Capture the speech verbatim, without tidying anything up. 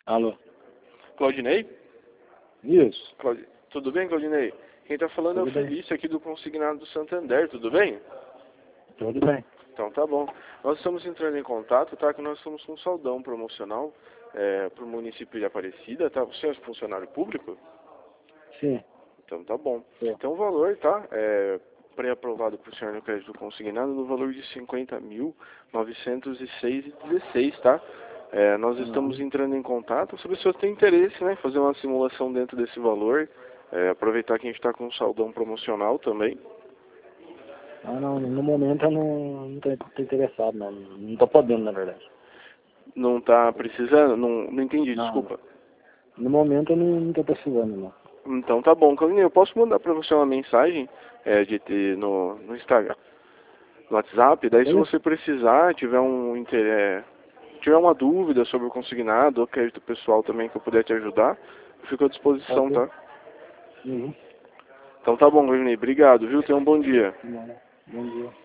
Alô? Claudinei? Isso. Claudi... Tudo bem, Claudinei? Quem está falando Tudo é o bem. Felício aqui do Consignado do Santander, tudo bem? Tudo bem. Então tá bom. Nós estamos entrando em contato, tá? Que nós estamos com um saldão promocional é, para o município de Aparecida, tá? Você é funcionário público? Sim. Então tá bom. Sim. Então o valor, tá? É pré-aprovado por senhor no crédito consignado no valor de cinquenta mil novecentos e seis reais e dezesseis, tá? É, nós estamos Uhum. entrando em contato sobre se você tem interesse, né? Fazer uma simulação dentro desse valor. É, aproveitar que a gente está com um saldão promocional também. Ah, não, no momento eu não, não tô, tô interessado, não. Não tô podendo, na verdade. Não tá precisando? Não, não entendi, Não, não. desculpa. No momento eu não, não tô precisando, não. Então tá bom, Claudinei, eu posso mandar para você uma mensagem é, de, de, no, no Instagram, no WhatsApp, daí se Oi? você precisar, tiver um interesse, tiver uma dúvida sobre o consignado, ou crédito pessoal também que eu puder te ajudar, eu fico à disposição, Ok. tá? Uhum. Então tá bom, Claudinei, obrigado, viu? Tenha um bom dia. Bom, bom dia.